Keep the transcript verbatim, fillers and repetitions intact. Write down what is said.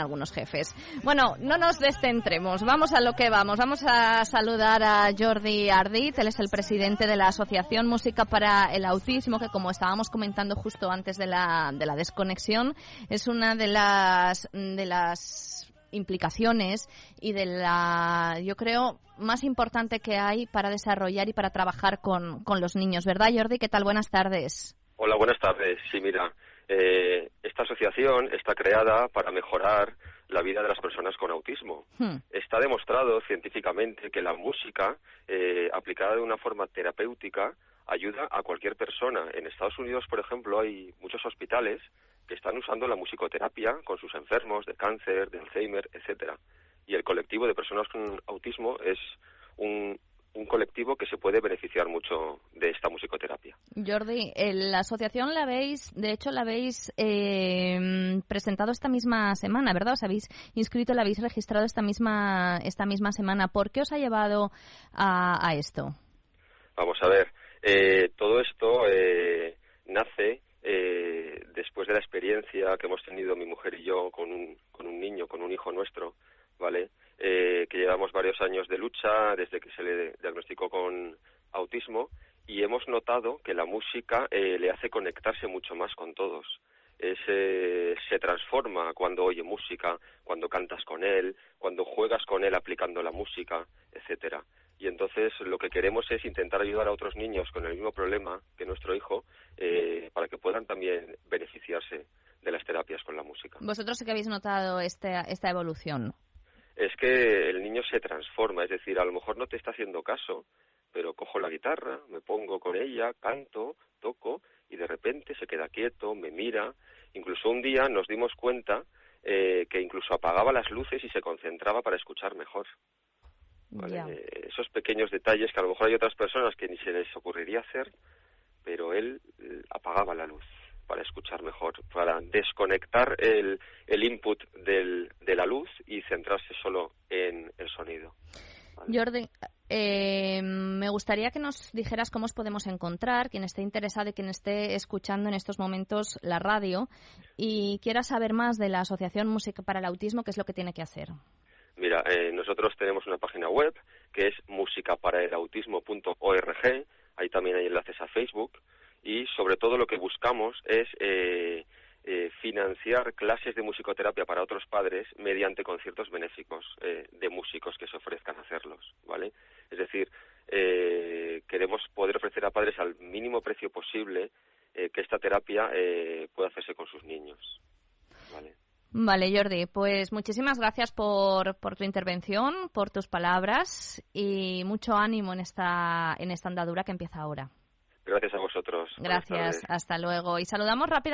algunos jefes. Bueno, no nos descentremos, vamos a lo que vamos. Vamos a saludar a Jordi Ardit, él es el presidente de la Asociación Música para el Autismo, que como estábamos comentando justo antes de la, de la desconexión, es una de las, de las implicaciones y de la, yo creo, más importante que hay para desarrollar y para trabajar con, con los niños, ¿verdad, Jordi? ¿Qué tal? Buenas tardes. Hola, buenas tardes. Sí, mira, eh, esta asociación está creada para mejorar la vida de las personas con autismo. Hmm. Está demostrado científicamente que la música, eh, aplicada de una forma terapéutica, ayuda a cualquier persona. En Estados Unidos, por ejemplo, hay muchos hospitales que están usando la musicoterapia con sus enfermos de cáncer, de Alzheimer, etcétera. Y el colectivo de personas con autismo es un un colectivo que se puede beneficiar mucho de esta musicoterapia. Jordi, la asociación la habéis, de hecho la habéis eh, presentado esta misma semana, ¿verdad? Os habéis inscrito, la habéis registrado esta misma esta misma semana. ¿Por qué os ha llevado a, a esto? Vamos a ver, eh, todo esto eh, nace eh, después de la experiencia que hemos tenido mi mujer y yo con un, con un niño, con un hijo nuestro, ¿vale? Eh, que llevamos varios años de lucha desde que se le diagnosticó con autismo y hemos notado que la música eh, le hace conectarse mucho más con todos. Es, eh, se transforma cuando oye música, cuando cantas con él, cuando juegas con él aplicando la música, etcétera. Y entonces lo que queremos es intentar ayudar a otros niños con el mismo problema que nuestro hijo eh, para que puedan también beneficiarse de las terapias con la música. ¿Vosotros sí que habéis notado esta, esta evolución? Es que el niño se transforma, es decir, a lo mejor no te está haciendo caso, pero cojo la guitarra, me pongo con ella, canto, toco y de repente se queda quieto, me mira. Incluso un día nos dimos cuenta eh, que incluso apagaba las luces y se concentraba para escuchar mejor. ¿Vale? Yeah. Eh, esos pequeños detalles que a lo mejor hay otras personas que ni se les ocurriría hacer, pero él eh, apagaba la luz para escuchar mejor, para desconectar el, el input del, de la luz y centrarse solo en el sonido. ¿Vale? Jordi, eh, me gustaría que nos dijeras cómo os podemos encontrar, quien esté interesado y quien esté escuchando en estos momentos la radio y quiera saber más de la Asociación Música para el Autismo, ¿qué es lo que tiene que hacer? Mira, eh, nosotros tenemos una página web que es música para el autismo punto org, ahí también hay enlaces a Facebook. Y sobre todo lo que buscamos es eh, eh, financiar clases de musicoterapia para otros padres mediante conciertos benéficos eh, de músicos que se ofrezcan a hacerlos, ¿vale? Es decir, eh, queremos poder ofrecer a padres al mínimo precio posible eh, que esta terapia eh, pueda hacerse con sus niños, ¿vale? Vale, Jordi, pues muchísimas gracias por, por tu intervención, por tus palabras y mucho ánimo en esta, en esta andadura que empieza ahora. Gracias a vosotros. Gracias, hasta luego. Y saludamos rápidamente